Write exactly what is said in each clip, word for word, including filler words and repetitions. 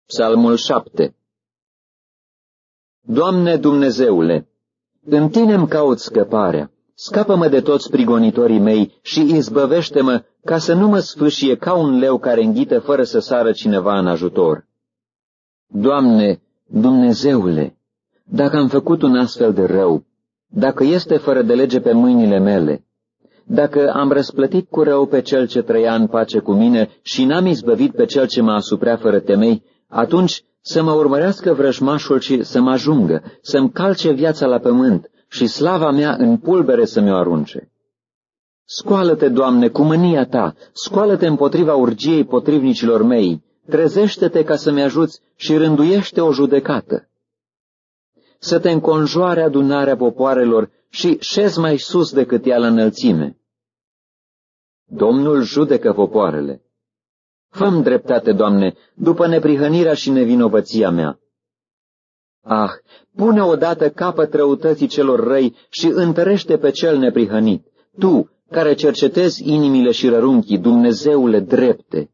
Psalmul șapte. Doamne Dumnezeule, în Tine-mi caut scăparea, scapă-mă de toți prigonitorii mei și izbăvește-mă ca să nu mă sfâșie ca un leu care înghită fără să sară cineva în ajutor. Doamne Dumnezeule, dacă am făcut un astfel de rău, dacă este fără de lege pe mâinile mele, dacă am răsplătit cu rău pe cel ce trăia în pace cu mine și n-am izbăvit pe cel ce mă asuprea fără temei, atunci să mă urmărească vrăjmașul și să mă ajungă, să-mi calce viața la pământ și slava mea în pulbere să mi-o arunce. Scoală-te, Doamne, cu mânia Ta, scoală-te împotriva urgiei potrivnicilor mei, trezește-te ca să-mi ajuți și rânduiește o judecată. Să te înconjoare adunarea popoarelor și șezi mai sus decât ea la înălțime. Domnul judecă popoarele. Fă-mi dreptate, Doamne, după neprihănirea și nevinovăția mea. Ah, pune odată capăt răutății celor răi și întărește pe cel neprihănit, Tu, care cercetezi inimile și rărunchii, Dumnezeule drepte.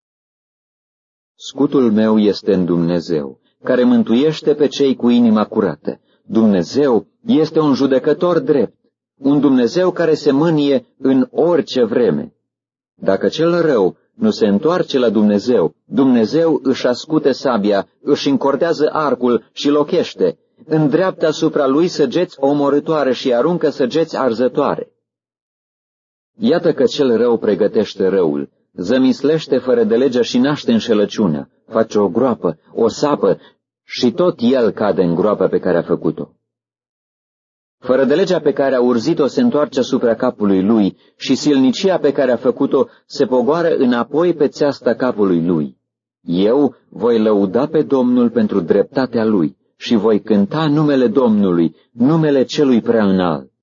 Scutul meu este în Dumnezeu, care mântuiește pe cei cu inima curată. Dumnezeu este un judecător drept, un Dumnezeu care se mânie în orice vreme. Dacă cel rău nu se întoarce la Dumnezeu, Dumnezeu își ascute sabia, își încordează arcul și lochește, îndreaptă asupra lui săgeți omorâtoare și aruncă săgeți arzătoare. Iată că cel rău pregătește răul, zămislește fără de legea și naște înșelăciunea, face o groapă, o sapă și tot el cade în groapa pe care a făcut-o. Fără de legea pe care a urzit-o se întoarce asupra capului lui și silnicia pe care a făcut-o se pogoară înapoi pe țeasta capului lui. Eu voi lăuda pe Domnul pentru dreptatea lui și voi cânta numele Domnului, numele celui prea înalt.